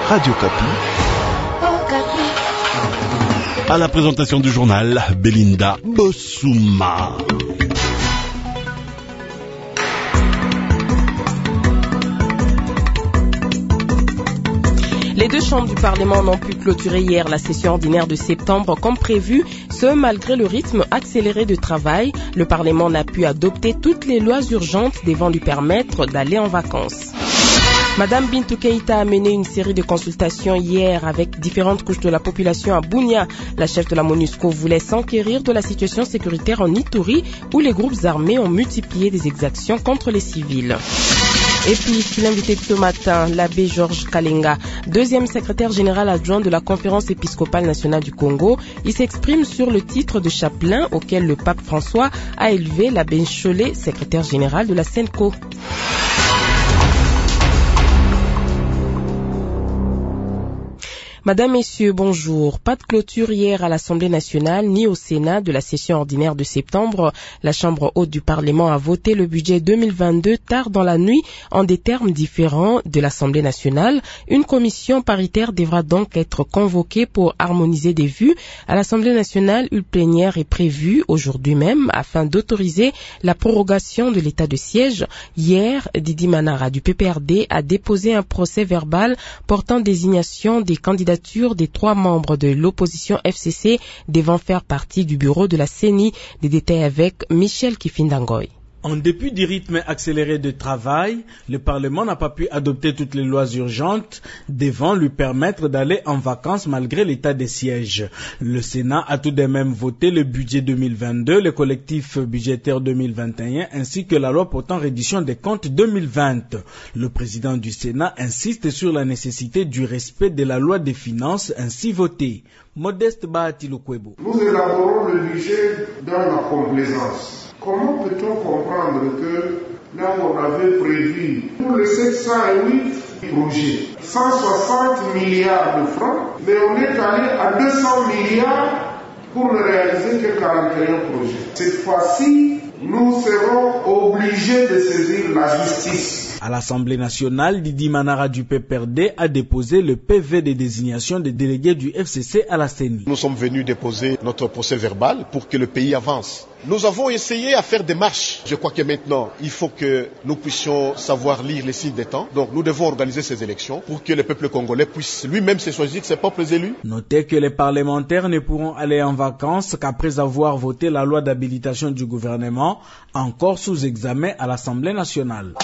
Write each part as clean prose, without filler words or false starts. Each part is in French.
Radio Kapi. À la présentation du journal, Belinda Bossouma. Les deux chambres du Parlement n'ont pu clôturer hier la session ordinaire de septembre comme prévu. Ce, malgré le rythme accéléré de travail, le Parlement n'a pu adopter toutes les lois urgentes devant lui permettre d'aller en vacances. Madame Bintou Keïta a mené une série de consultations hier avec différentes couches de la population à Bunia. La chef de la MONUSCO voulait s'enquérir de la situation sécuritaire en Ituri où les groupes armés ont multiplié des exactions contre les civils. Et puis, l'invité de ce matin, l'abbé Georges Kalenga, deuxième secrétaire général adjoint de la Conférence épiscopale nationale du Congo, il s'exprime sur le titre de chapelain auquel le pape François a élevé l'abbé Ncholet, secrétaire général de la SENCO. Madame, Messieurs, bonjour. Pas de clôture hier à l'Assemblée nationale ni au Sénat de la session ordinaire de septembre. La Chambre haute du Parlement a voté le budget 2022 tard dans la nuit en des termes différents de l'Assemblée nationale. Une commission paritaire devra donc être convoquée pour harmoniser des vues. À l'Assemblée nationale, une plénière est prévue aujourd'hui même afin d'autoriser la prorogation de l'état de siège. Hier, Didi Manara du PPRD a déposé un procès verbal portant désignation des candidatures des 3 membres de l'opposition FCC devant faire partie du bureau de la CENI. Des détails avec Michel Kifindangoy. En dépit du rythme accéléré de travail, le Parlement n'a pas pu adopter toutes les lois urgentes devant lui permettre d'aller en vacances malgré l'état des sièges. Le Sénat a tout de même voté le budget 2022, le collectif budgétaire 2021 ainsi que la loi portant reddition des comptes 2020. Le président du Sénat insiste sur la nécessité du respect de la loi des finances ainsi votée. Modeste Bahati Lukwebo. Nous élaborons le budget dans la complaisance. Comment peut-on comprendre que là où on avait prévu pour les 708 projets, 160 milliards de francs, mais on est allé à 200 milliards pour ne réaliser que 41 projets. Cette fois-ci, nous serons obligés de saisir la justice. À l'Assemblée nationale, Didi Manara du PPRD a déposé le PV de désignation des délégués du FCC à la CENI. Nous sommes venus déposer notre procès verbal pour que le pays avance. Nous avons essayé à faire des marches. Je crois que maintenant, il faut que nous puissions savoir lire les signes des temps. Donc nous devons organiser ces élections pour que le peuple congolais puisse lui-même se choisir ses propres élus. Notez que les parlementaires ne pourront aller en vacances qu'après avoir voté la loi d'habilitation du gouvernement, encore sous examen à l'Assemblée nationale.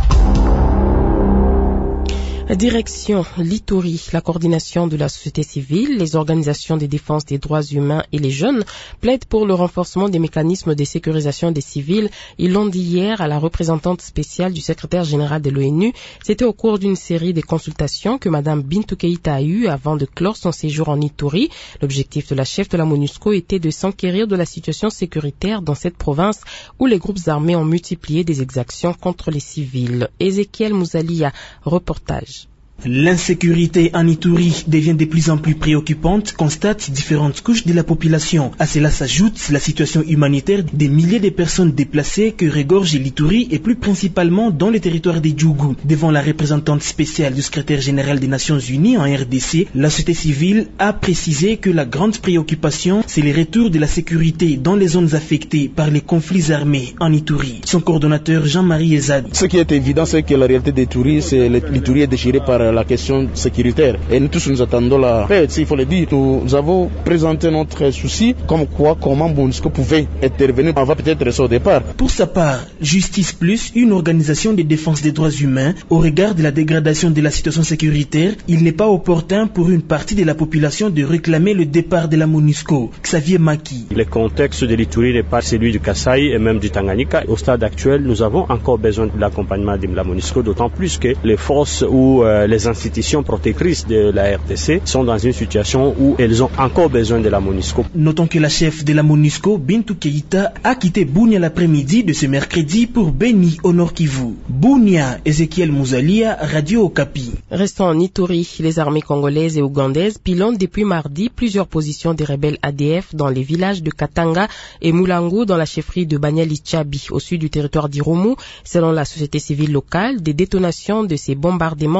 Direction l'Ituri, la coordination de la société civile, les organisations de défense des droits humains et les jeunes plaident pour le renforcement des mécanismes de sécurisation des civils. Ils l'ont dit hier à la représentante spéciale du secrétaire général de l'ONU. C'était au cours d'une série de consultations que Madame Bintou Keïta a eu avant de clore son séjour en Ituri. L'objectif de la chef de la MONUSCO était de s'enquérir de la situation sécuritaire dans cette province où les groupes armés ont multiplié des exactions contre les civils. Ezekiel Mouzalia, reportage. L'insécurité en Ituri devient de plus en plus préoccupante, constatent différentes couches de la population. À cela s'ajoute la situation humanitaire des milliers de personnes déplacées que regorge l'Ituri et plus principalement dans le territoire des Djougou. Devant la représentante spéciale du secrétaire général des Nations Unies en RDC, la société civile a précisé que la grande préoccupation, c'est le retour de la sécurité dans les zones affectées par les conflits armés en Ituri. Son coordonnateur Jean-Marie Ezadi. Ce qui est évident, c'est que la réalité d'Ituri, c'est l'Ituri est déchiré par la question sécuritaire. Et nous tous, nous attendons la paix. Il faut le dire, nous avons présenté notre souci comme quoi, comment MONUSCO pouvait intervenir. On va peut-être rester au départ. Pour sa part, Justice Plus, une organisation de défense des droits humains, au regard de la dégradation de la situation sécuritaire, il n'est pas opportun pour une partie de la population de réclamer le départ de la MONUSCO. Xavier Maki. Le contexte de l'Ituri n'est pas celui du Kasaï et même du Tanganyika. Au stade actuel, nous avons encore besoin de l'accompagnement de la MONUSCO, d'autant plus que les forces ou les institutions protectrices de la RDC sont dans une situation où elles ont encore besoin de la MONUSCO. Notons que la chef de la MONUSCO, Bintou Keïta, a quitté Bunia l'après-midi de ce mercredi pour Beni au Nord Kivu. Bunia, Ezekiel Mouzalia, Radio Okapi. Restons en Ituri, les armées congolaises et ougandaises pilotent depuis mardi plusieurs positions des rebelles ADF dans les villages de Katanga et Moulangu dans la chefferie de Banyali-Tchabi au sud du territoire d'Irumu. Selon la société civile locale, des détonations de ces bombardements ont été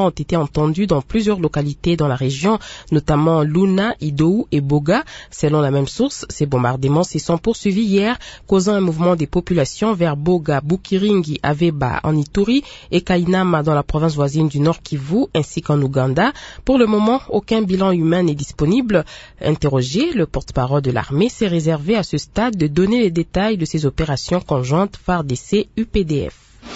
entendus dans plusieurs localités dans la région, notamment Luna, Idou et Boga. Selon la même source, ces bombardements se sont poursuivis hier, causant un mouvement des populations vers Boga, Bukiringi, Aveba en Ituri et Kainama dans la province voisine du Nord Kivu, ainsi qu'en Ouganda. Pour le moment, aucun bilan humain n'est disponible. Interrogé, le porte-parole de l'armée s'est réservé à ce stade de donner les détails de ces opérations conjointes FARDC-UPDF.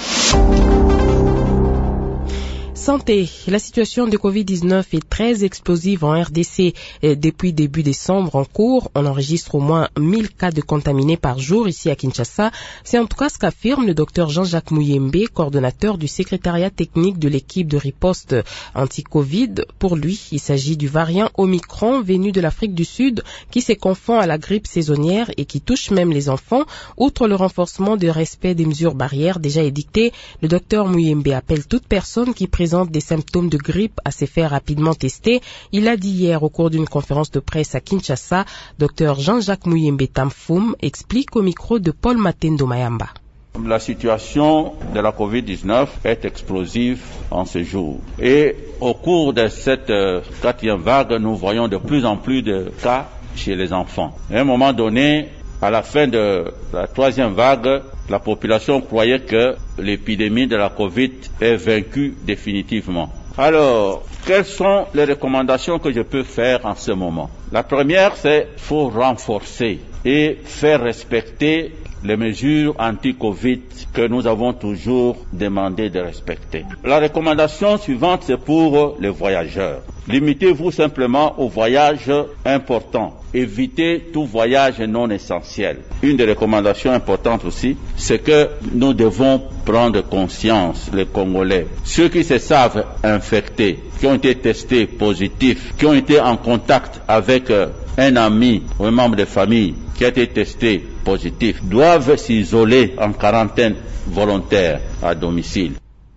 Santé. La situation de Covid-19 est très explosive en RDC. Depuis début décembre en cours, on enregistre au moins 1000 cas de contaminés par jour ici à Kinshasa. C'est en tout cas ce qu'affirme le docteur Jean-Jacques Mouyembe, coordonnateur du secrétariat technique de l'équipe de riposte anti-Covid. Pour lui, il s'agit du variant Omicron venu de l'Afrique du Sud qui se confond à la grippe saisonnière et qui touche même les enfants. Outre le renforcement du respect des mesures barrières déjà édictées, le docteur Mouyembe appelle toute personne qui présente des symptômes de grippe à se faire rapidement tester. Il a dit hier au cours d'une conférence de presse à Kinshasa, Dr Jean-Jacques Mouyembe Tamfoum explique au micro de Paul Matendo Mayamba. La situation de la Covid-19 est explosive en ce jour. Et au cours de cette quatrième vague, nous voyons de plus en plus de cas chez les enfants. À un moment donné, à la fin de la troisième vague, la population croyait que l'épidémie de la Covid est vaincue définitivement. Alors, quelles sont les recommandations que je peux faire en ce moment? La première, c'est qu'il faut renforcer et faire respecter les mesures anti-Covid que nous avons toujours demandé de respecter. La recommandation suivante, c'est pour les voyageurs. Limitez-vous simplement aux voyages importants. Évitez tout voyage non essentiel. Une des recommandations importantes aussi, c'est que nous devons prendre conscience, les Congolais. Ceux qui se savent infectés, qui ont été testés positifs, qui ont été en contact avec un ami ou un membre de famille qui a été testé positif, doivent s'isoler en quarantaine volontaire à domicile.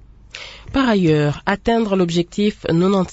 Par ailleurs, atteindre l'objectif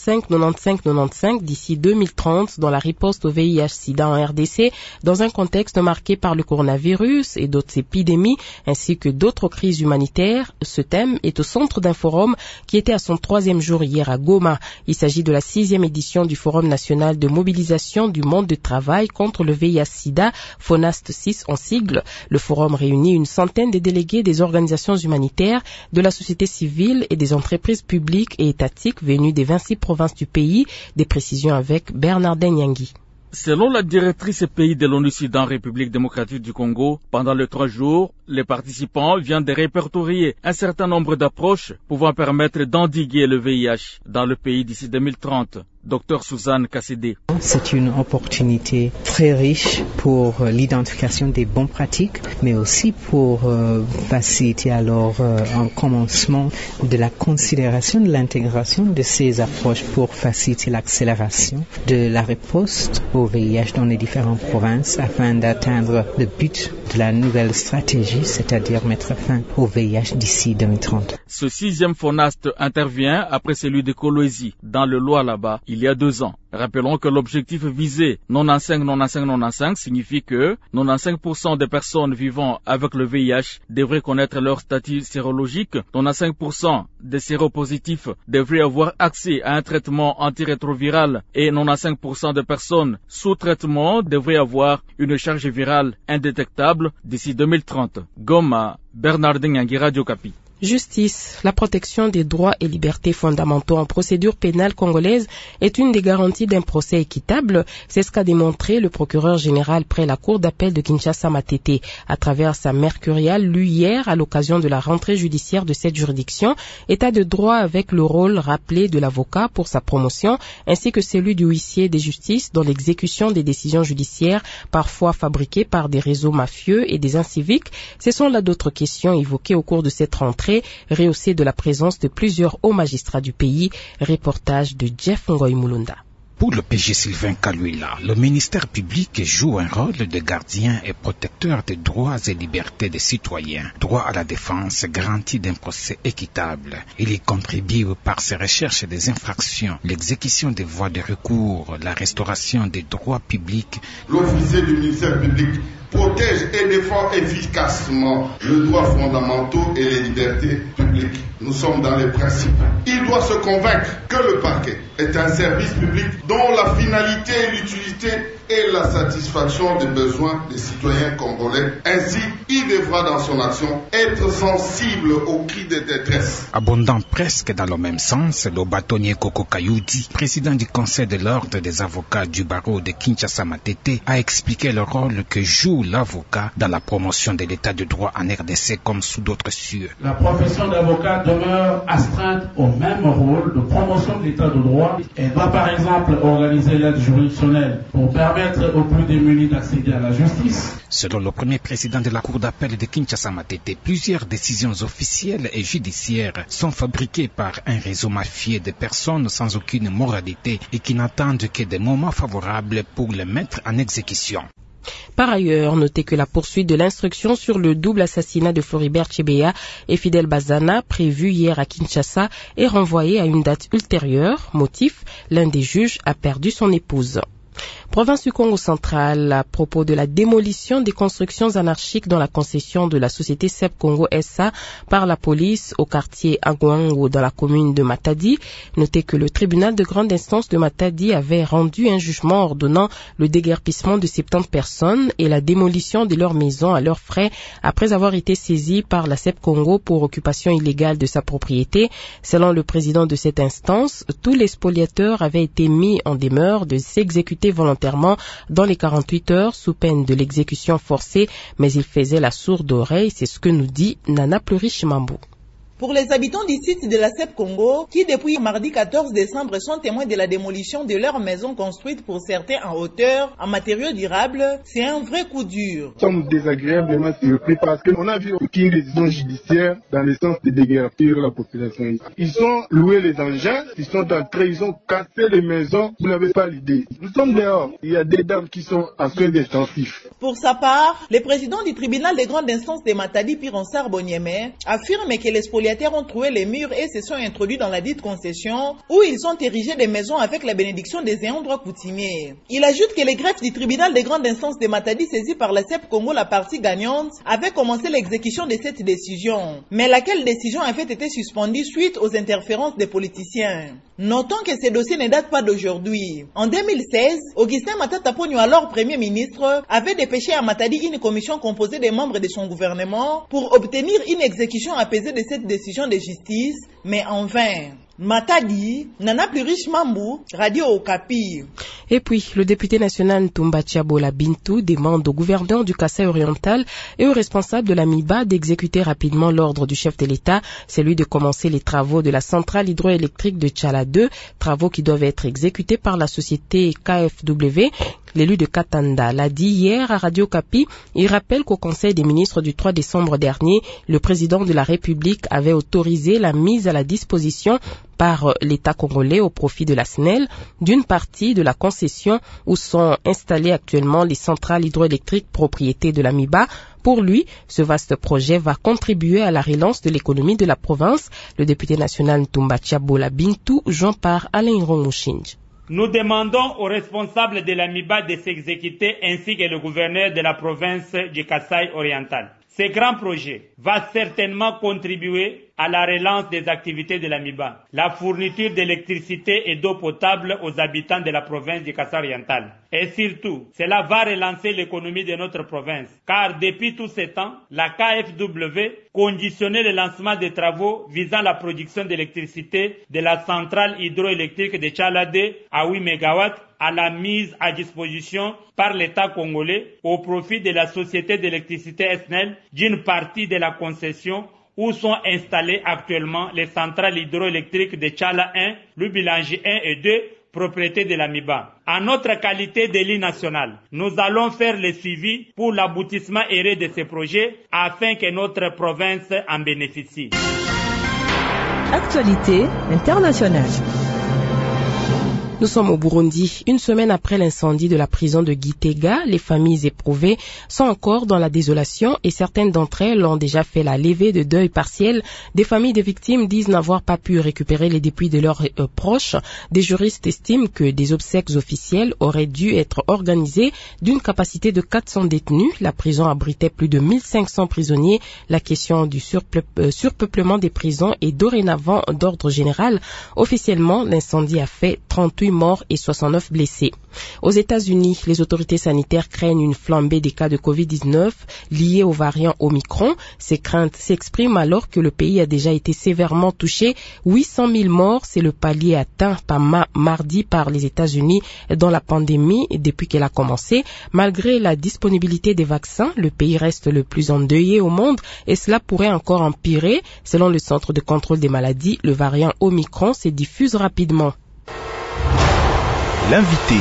95-95-95 d'ici 2030 dans la riposte au VIH-Sida en RDC, dans un contexte marqué par le coronavirus et d'autres épidémies, ainsi que d'autres crises humanitaires, ce thème est au centre d'un forum qui était à son 3e jour hier à Goma. Il s'agit de la 6e édition du Forum national de mobilisation du monde du travail contre le VIH-Sida, FONAST 6 en sigle. Le forum réunit une centaine de délégués des organisations humanitaires, de la société civile et des entreprises publiques et étatiques venues des 26 provinces du pays. Des précisions avec Bernardin Nyangui. Selon la directrice pays de l'ONU-SIDA en République démocratique du Congo, pendant les 3 jours, les participants viennent de répertorier un certain nombre d'approches pouvant permettre d'endiguer le VIH dans le pays d'ici 2030. Dr Suzanne Kassédé. C'est une opportunité très riche pour l'identification des bonnes pratiques, mais aussi pour faciliter alors un commencement de la considération de l'intégration de ces approches pour faciliter l'accélération de la riposte au VIH dans les différentes provinces afin d'atteindre le but de la nouvelle stratégie, c'est-à-dire mettre fin au VIH d'ici 2030. Ce 6e FONAST intervient après celui de Kolwezi, dans le Lualaba, il y a 2 ans. Rappelons que l'objectif visé 95-95-95 signifie que 95% des personnes vivant avec le VIH devraient connaître leur statut sérologique, 95% des séropositifs devraient avoir accès à un traitement antirétroviral et 95% des personnes sous traitement devraient avoir une charge virale indétectable d'ici 2030. Goma, Bernardin Nyangui, Radio Okapi. Justice. La protection des droits et libertés fondamentaux en procédure pénale congolaise est une des garanties d'un procès équitable. C'est ce qu'a démontré le procureur général près la cour d'appel de Kinshasa Matete à travers sa mercuriale lue hier à l'occasion de la rentrée judiciaire de cette juridiction. État de droit avec le rôle rappelé de l'avocat pour sa promotion ainsi que celui du huissier des justices dans l'exécution des décisions judiciaires parfois fabriquées par des réseaux mafieux et des inciviques. Ce sont là d'autres questions évoquées au cours de cette rentrée, rehaussé de la présence de plusieurs hauts magistrats du pays. Reportage de Jeff Ngoy Mulunda. Pour le PG Sylvain Kaluila, le ministère public joue un rôle de gardien et protecteur des droits et libertés des citoyens. Droit à la défense, garantie d'un procès équitable. Il y contribue par ses recherches des infractions, l'exécution des voies de recours, la restauration des droits publics. L'officier du ministère public protège et défend efficacement les droits fondamentaux et les libertés publiques. Nous sommes dans les principes. Il doit se convaincre que le parquet est un service public dont la finalité et l'utilité est la satisfaction des besoins des citoyens congolais. Ainsi, il devra dans son action être sensible aux cris de détresse. Abondant presque dans le même sens, le bâtonnier Koko Kayudi, président du conseil de l'ordre des avocats du barreau de Kinshasa Matete, a expliqué le rôle que joue l'avocat dans la promotion de l'état de droit en RDC comme sous d'autres cieux. La profession d'avocat demeure astreinte au même rôle de promotion de l'état de droit. Elle doit par exemple organiser l'aide juridictionnelle pour permettre aux plus démunis d'accéder à la justice. Selon le premier président de la cour d'appel de Kinshasa Matete, plusieurs décisions officielles et judiciaires sont fabriquées par un réseau mafieux de personnes sans aucune moralité et qui n'attendent que des moments favorables pour les mettre en exécution. Par ailleurs, notez que la poursuite de l'instruction sur le double assassinat de Floribert Chebeya et Fidel Bazana, prévue hier à Kinshasa, est renvoyée à une date ultérieure. Motif, l'un des juges a perdu son épouse. Province du Congo central, à propos de la démolition des constructions anarchiques dans la concession de la société CEP Congo SA par la police au quartier Agwango dans la commune de Matadi. Notez que le tribunal de grande instance de Matadi avait rendu un jugement ordonnant le déguerpissement de 70 personnes et la démolition de leurs maisons à leurs frais après avoir été saisis par la CEP Congo pour occupation illégale de sa propriété. Selon le président de cette instance, tous les spoliateurs avaient été mis en demeure de s'exécuter volontairement dans les 48 heures sous peine de l'exécution forcée, mais il faisait la sourde oreille, c'est ce que nous dit Nana Plurish Mambou. Pour les habitants du site de la CEP Congo, qui depuis mardi 14 décembre sont témoins de la démolition de leurs maisons construites pour certains en hauteur, en matériaux durables, c'est un vrai coup dur. Nous sommes désagréablement surpris parce qu'on a vu aucune décision judiciaire dans le sens de déguerpir la population. Ils ont loué les engins, ils ont cassé les maisons, vous n'avez pas l'idée. Nous sommes dehors, il y a des dames qui sont à soins intensifs. Pour sa part, le président du tribunal de grande instance de Matadi, Pironsar Bonyeme, affirme que les spoliateurs ont trouvé les murs et se sont introduits dans la dite concession où ils ont érigé des maisons avec la bénédiction des ayants droit coutumiers. Il ajoute que les greffes du tribunal de grande instance de Matadi saisi par la CEP Congo, la partie gagnante, avaient commencé l'exécution de cette décision, mais laquelle décision avait été suspendue suite aux interférences des politiciens. Notons que ces dossiers ne datent pas d'aujourd'hui. En 2016, Augustin Matata Ponyo, alors Premier ministre, avait dépêché à Matadi une commission composée des membres de son gouvernement pour obtenir une exécution apaisée de cette décision de justice, mais en vain. Matadi, Nana Plurish Mambou, Radio Okapi. Et puis, le député national Ntumba Tiabola Bintou demande au gouverneur du Kasaï oriental et aux responsables de la MIBA d'exécuter rapidement l'ordre du chef de l'État, celui de commencer les travaux de la centrale hydroélectrique de Tchala 2, travaux qui doivent être exécutés par la société KFW. L'élu de Katanda l'a dit hier à Radio Okapi. Il rappelle qu'au Conseil des ministres du 3 décembre dernier, le président de la République avait autorisé la mise à la disposition par l'État congolais au profit de la SNEL d'une partie de la concession où sont installées actuellement les centrales hydroélectriques propriété de la MIBA. Pour lui, ce vaste projet va contribuer à la relance de l'économie de la province. Le député national Ntumba Tiabola Bintou, joint par Alain Romouchinj. Nous demandons aux responsables de la MIBA de s'exécuter ainsi que le gouverneur de la province du Kasaï oriental. Ce grand projet va certainement contribuer à la relance des activités de la MIBA, la fourniture d'électricité et d'eau potable aux habitants de la province du Kasaï oriental. Et surtout, cela va relancer l'économie de notre province, car depuis tout ce temps, la KFW conditionnait le lancement des travaux visant la production d'électricité de la centrale hydroélectrique de Tchala 2 à 8 MW à la mise à disposition par l'État congolais au profit de la société d'électricité SNEL d'une partie de la concession où sont installées actuellement les centrales hydroélectriques de Tchala 1, Lubilangi 1 et 2, propriété de la MIBA. En notre qualité d'élu national, nous allons faire le suivi pour l'aboutissement heureux de ces projets afin que notre province en bénéficie. Actualité internationale. Nous sommes au Burundi. Une semaine après l'incendie de la prison de Gitega, les familles éprouvées sont encore dans la désolation et certaines d'entre elles ont déjà fait la levée de deuil partiel. Des familles de victimes disent n'avoir pas pu récupérer les dépouilles de leurs proches. Des juristes estiment que des obsèques officielles auraient dû être organisées d'une capacité de 400 détenus. La prison abritait plus de 1500 prisonniers. La question du surpeuplement des prisons est dorénavant d'ordre général. Officiellement, l'incendie a fait 38 morts et 69 blessés. Aux États-Unis, les autorités sanitaires craignent une flambée des cas de Covid-19 liés au variant Omicron. Ces craintes s'expriment alors que le pays a déjà été sévèrement touché. 800 000 morts, c'est le palier atteint mardi par les États-Unis dans la pandémie depuis qu'elle a commencé. Malgré la disponibilité des vaccins, le pays reste le plus endeuillé au monde et cela pourrait encore empirer. Selon le Centre de contrôle des maladies, le variant Omicron se diffuse rapidement. L'invité.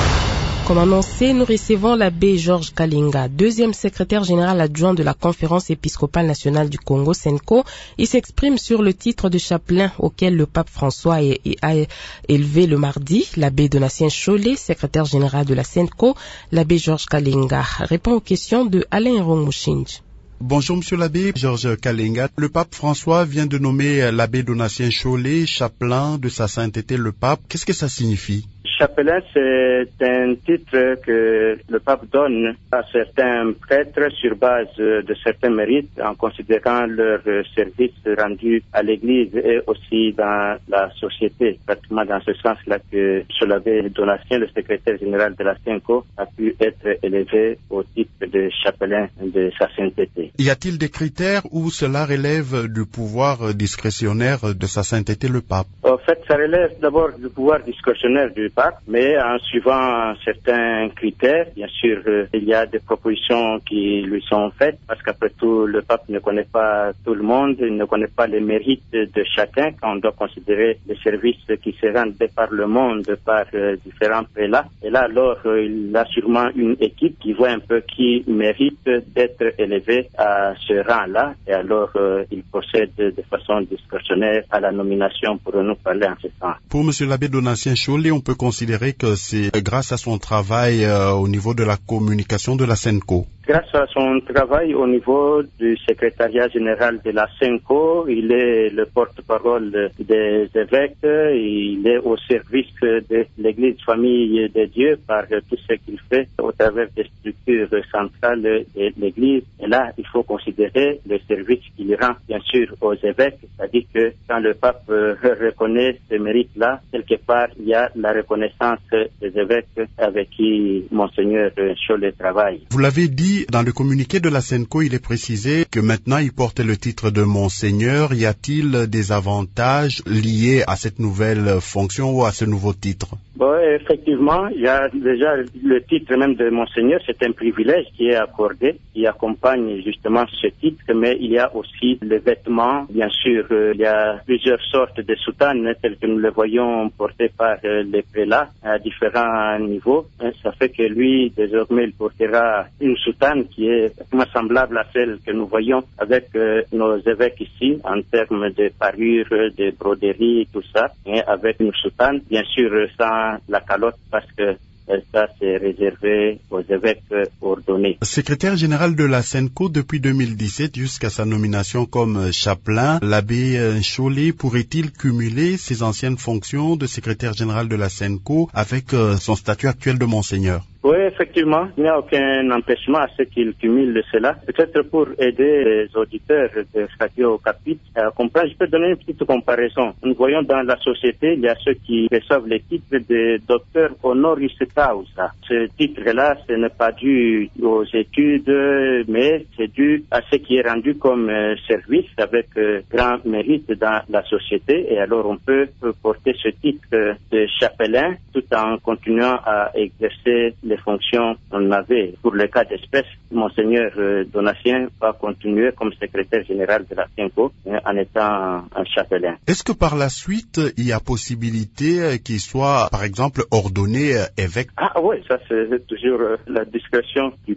Comme annoncé, nous recevons l'abbé Georges Kalinga, deuxième secrétaire général adjoint de la Conférence épiscopale nationale du Congo, SENCO. Il s'exprime sur le titre de chapelain auquel le pape François a élevé le mardi. L'abbé Donatien Chollet, secrétaire général de la SENCO, l'abbé Georges Kalinga, répond aux questions de Alain Rongmouchinj. Bonjour Monsieur l'abbé Georges Kalinga. Le pape François vient de nommer l'abbé Donatien Chollet chapelain de sa sainteté le pape. Qu'est-ce que ça signifie? Chapelain, c'est un titre que le pape donne à certains prêtres sur base de certains mérites, en considérant leur service rendu à l'Église et aussi dans la société. Pratiquement dans ce sens-là que l'abbé Donatien, le secrétaire général de la SENCO, a pu être élevé au titre de chapelain de sa sainteté. Y a-t-il des critères où cela relève du pouvoir discrétionnaire de sa sainteté le pape? En fait, ça relève d'abord du pouvoir discrétionnaire du pape, mais en suivant certains critères. Bien sûr, il y a des propositions qui lui sont faites, parce qu'après tout, le pape ne connaît pas tout le monde, il ne connaît pas les mérites de chacun. On doit considérer les services qui se rendent par le monde par différents prélats. Et là, alors, il a sûrement une équipe qui voit un peu qui mérite d'être élevé à ce rang-là. Et alors, il procède de façon discrétionnaire à la nomination pour nous parler en ce sens. Pour M. l'abbé Donatien Chollet, on peut considérer que c'est grâce à son travail au niveau de la communication de la SENCO. Grâce à son travail au niveau du secrétariat général de la SENCO, il est le porte-parole des évêques, il est au service de l'Église Famille de Dieu par tout ce qu'il fait au travers des structures centrales de l'Église. Et là, il faut considérer le service qu'il rend, bien sûr, aux évêques, c'est-à-dire que quand le pape reconnaît ce mérite-là, quelque part, il y a la reconnaissance des évêques avec qui Monseigneur Chollet travaille. Vous l'avez dit, dans le communiqué de la SENCO, il est précisé que maintenant il porte le titre de Monseigneur. Y a-t-il des avantages liés à cette nouvelle fonction ou à ce nouveau titre? Bon, effectivement, il y a déjà le titre même de Monseigneur, c'est un privilège qui est accordé, qui accompagne justement ce titre, mais il y a aussi les vêtements, bien sûr, il y a plusieurs sortes de soutanes telles que nous les voyons portées par les prélats à différents niveaux. Ça fait que lui, désormais, il portera une soutane qui est semblable à celle que nous voyons avec nos évêques ici, en termes de parures, de broderies, tout ça, et avec une soutane, bien sûr, sans la calotte, parce que ça, c'est réservé aux évêques ordonnés. Secrétaire général de la SENCO depuis 2017 jusqu'à sa nomination comme chapelain, l'abbé Chollet pourrait-il cumuler ses anciennes fonctions de secrétaire général de la SENCO avec son statut actuel de Monseigneur? Oui, effectivement, il n'y a aucun empêchement à ce qu'il cumule cela. Peut-être pour aider les auditeurs de Radio Capit à comprendre, je peux donner une petite comparaison. Nous voyons dans la société, il y a ceux qui reçoivent les titres de docteur honoris causa. Ce titre-là, ce n'est pas dû aux études, mais c'est dû à ce qui est rendu comme service avec grand mérite dans la société. Et alors, on peut porter ce titre de chapelain tout en continuant à exercer les fonctions qu'on avait. Pour le cas d'espèce, Monseigneur Donatien va continuer comme secrétaire général de la SENCO en étant un chapelain. Est-ce que par la suite, il y a possibilité qu'il soit, par exemple, ordonné évêque? Ah oui, ça c'est toujours la discrétion du pape.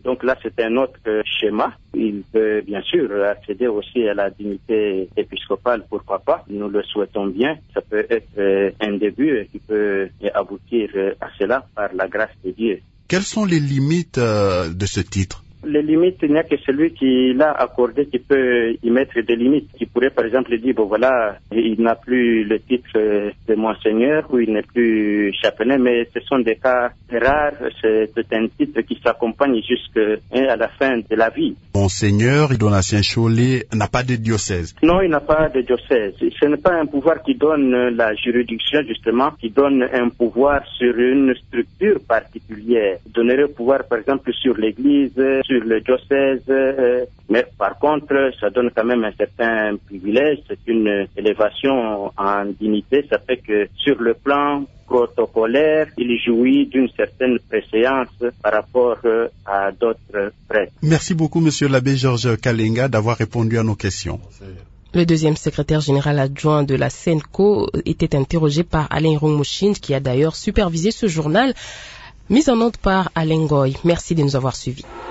Donc là, c'est un autre schéma. Il peut bien sûr accéder aussi à la dignité épiscopale, pourquoi pas. Nous le souhaitons bien. Ça peut être un début qui peut aboutir à cela par la grâce de Dieu. Quelles sont les limites de ce titre? Les limites, il n'y a que celui qui l'a accordé qui peut y mettre des limites. Qui pourrait par exemple dire, bon voilà, il n'a plus le titre de monseigneur ou il n'est plus chapelain, mais ce sont des cas rares. C'est un titre qui s'accompagne jusqu'à la fin de la vie. Monseigneur Donatien Chollet n'a pas de diocèse. Non, il n'a pas de diocèse. Ce n'est pas un pouvoir qui donne la juridiction, justement, qui donne un pouvoir sur une structure particulière. Il donnerait le pouvoir, par exemple, sur l'Église, sur le diocèse, mais par contre, ça donne quand même un certain privilège, c'est une élévation en dignité, ça fait que sur le plan protocolaire, il jouit d'une certaine préséance par rapport à d'autres prêtres. Merci beaucoup, Monsieur l'abbé Georges Kalenga, d'avoir répondu à nos questions. Le deuxième secrétaire général adjoint de la SENCO était interrogé par Alain Rongmouchine, qui a d'ailleurs supervisé ce journal, mis en note par Alain Goy. Merci de nous avoir suivis.